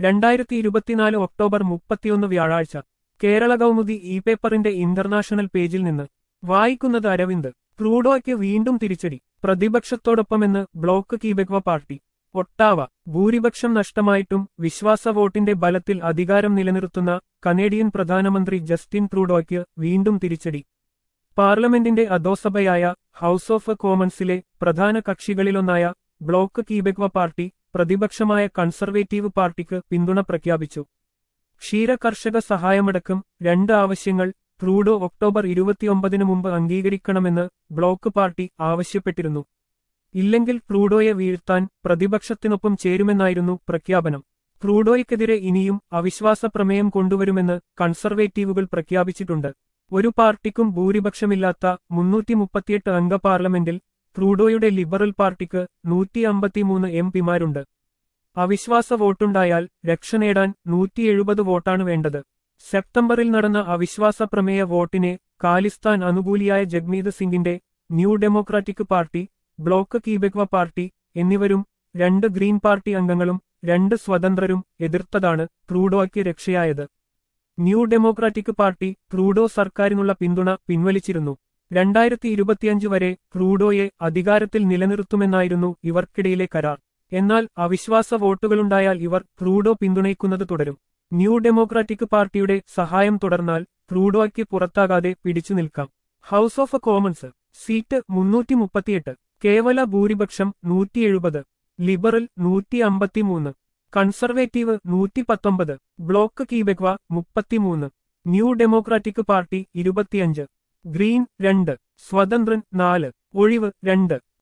2024 October 31 വ്യാഴാഴ്ച Kerala Kaumudi e പേപ്പറിന്റെ international പേജിൽ നിന്ന് വായിക്കുന്നത് അരവിന്ദ്. ട്രൂഡോയ്ക്ക് വീണ്ടും തിരിച്ചടി, പ്രതിപക്ഷത്തോടൊപ്പമെന്ന് ബ്ലോക്ക് കീബെക്വ പാർട്ടി. ഒട്ടാവ. ഭൂരിപക്ഷം നഷ്ടമായിട്ടും വിശ്വാസ വോട്ടിന്റെ ബലത്തിൽ അധികാരം നിലനിർത്തുന്ന കനേഡിയൻ പ്രധാനമന്ത്രി ജസ്റ്റിൻ ട്രൂഡോയ്ക്ക് വീണ്ടും തിരിച്ചടി. പാർലമെന്റിന്റെ അധോസഭയായ ഹൌസ് ഓഫ് കോമൺസിലെ പ്രധാന കക്ഷികളിലൊന്നായ ബ്ലോക്ക് കീബെക്വ പാർട്ടി പ്രതിപക്ഷമായ കൺസർവേറ്റീവ് പാർട്ടിക്ക് പിന്തുണ പ്രഖ്യാപിച്ചു. ക്ഷീരകർഷക സഹായമടക്കം 2 ആവശ്യങ്ങൾ ട്രൂഡോ ഒക്ടോബർ 29 മുമ്പ് അംഗീകരിക്കണമെന്ന് ബ്ലോക്ക് പാർട്ടി ആവശ്യപ്പെട്ടിരുന്നു. ഇല്ലെങ്കിൽ ട്രൂഡോയെ വീഴ്ത്താൻ പ്രതിപക്ഷത്തിനൊപ്പം ചേരുമെന്നായിരുന്നു പ്രഖ്യാപനം. ട്രൂഡോയ്ക്കെതിരെ ഇനിയും അവിശ്വാസ പ്രമേയം കൊണ്ടുവരുമെന്ന് കൺസർവേറ്റീവുകൾ പ്രഖ്യാപിച്ചിട്ടുണ്ട്. ഒരു പാർട്ടിക്കും ഭൂരിപക്ഷമില്ലാത്ത 338 അംഗ പാർലമെന്റിൽ ട്രൂഡോയുടെ ലിബറൽ പാർട്ടിക്ക് 153 എംപിമാരുണ്ട്. അവിശ്വാസ വോട്ടുണ്ടായാൽ രക്ഷ നേടാൻ 170 വോട്ടാണ് വേണ്ടത്. സെപ്റ്റംബറിൽ നടന്ന അവിശ്വാസ പ്രമേയ വോട്ടിനെ ഖാലിസ്ഥാൻ അനുകൂലിയായ ജഗ്മീത് സിംഗിന്റെ New Democratic Party, Bloc Quebecois Party എന്നിവരും 2 ഗ്രീൻ പാർട്ടി അംഗങ്ങളും 2 സ്വതന്ത്രരും എതിർത്തതാണ് ട്രൂഡോയ്ക്ക് രക്ഷയായത്. ന്യൂ ഡെമോക്രാറ്റിക് പാർട്ടി ട്രൂഡോ സർക്കാരിനുള്ള പിന്തുണ പിൻവലിച്ചിരുന്നു. 2025 വരെ ട്രൂഡോയെ അധികാരത്തിൽ നിലനിർത്തുമെന്നായിരുന്നു ഇവർക്കിടയിലെ കരാർ. എന്നാൽ അവിശ്വാസ വോട്ടുകളുണ്ടായാൽ ഇവർ ട്രൂഡോ പിന്തുണയ്ക്കുന്നത് തുടരും. ന്യൂ ഡെമോക്രാറ്റിക് പാർട്ടിയുടെ സഹായം തുടർന്നാൽ ട്രൂഡോയ്ക്ക് പുറത്താകാതെ പിടിച്ചു നിൽക്കാം. ഹൌസ് ഓഫ് കോമൺസ് സീറ്റ് 338, കേവല ഭൂരിപക്ഷം 170, Liberal 153, Conservative 119, Bloc Quebecois 33, New Democratic Party 25, Green 2, സ്വതന്ത്രൻ 4, ഒഴിവ് 2.